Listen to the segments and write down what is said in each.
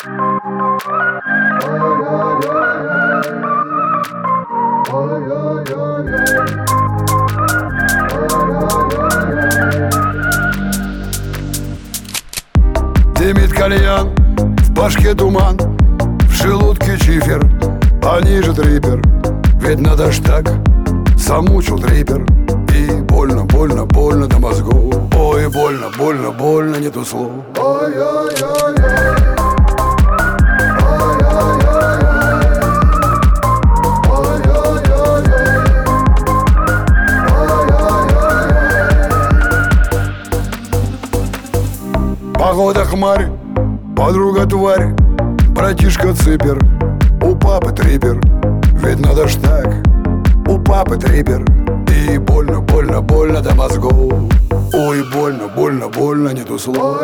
Дымит кальян, в башке туман, в желудке чифер, а ниже трипер. Ведь надо ж так, замучил трипер. И больно, больно, больно до мозгов. Ой, больно, больно, больно, нету слов. Ой-ой-ой-ой. Погода хмарь, подруга тварь, братишка ципер, у папы трипер. Ведь надо ж так, у папы трипер. И больно, больно, больно до мозгов. Ой, больно, больно, больно, нету слов.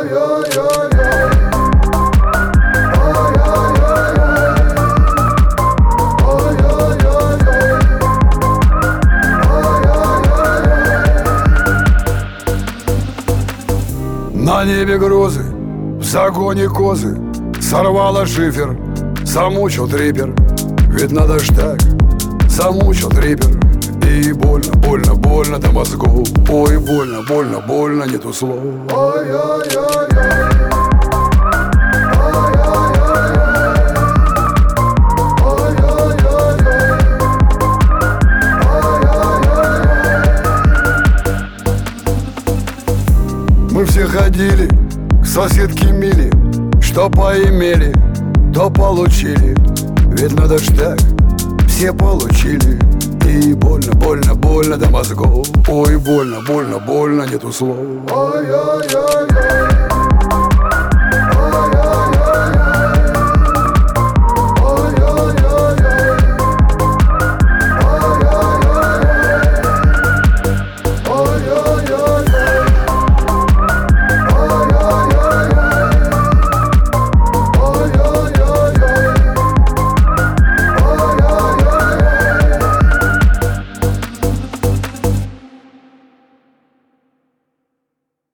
На небе грозы, в загоне козы, сорвала шифер, замучил трипер. Ведь надо ж так, замучил трипер. И больно, больно, больно до мозгов. Ой, больно, больно, больно, нету слов. Ой-ой-ой-ой. Мы все ходили к соседке Миле, что поимели, то получили. Ведь надо ж так, все получили. И больно, больно, больно до мозгов. Ой, больно, больно, больно, нету слов. Ой-ой-ой-ой.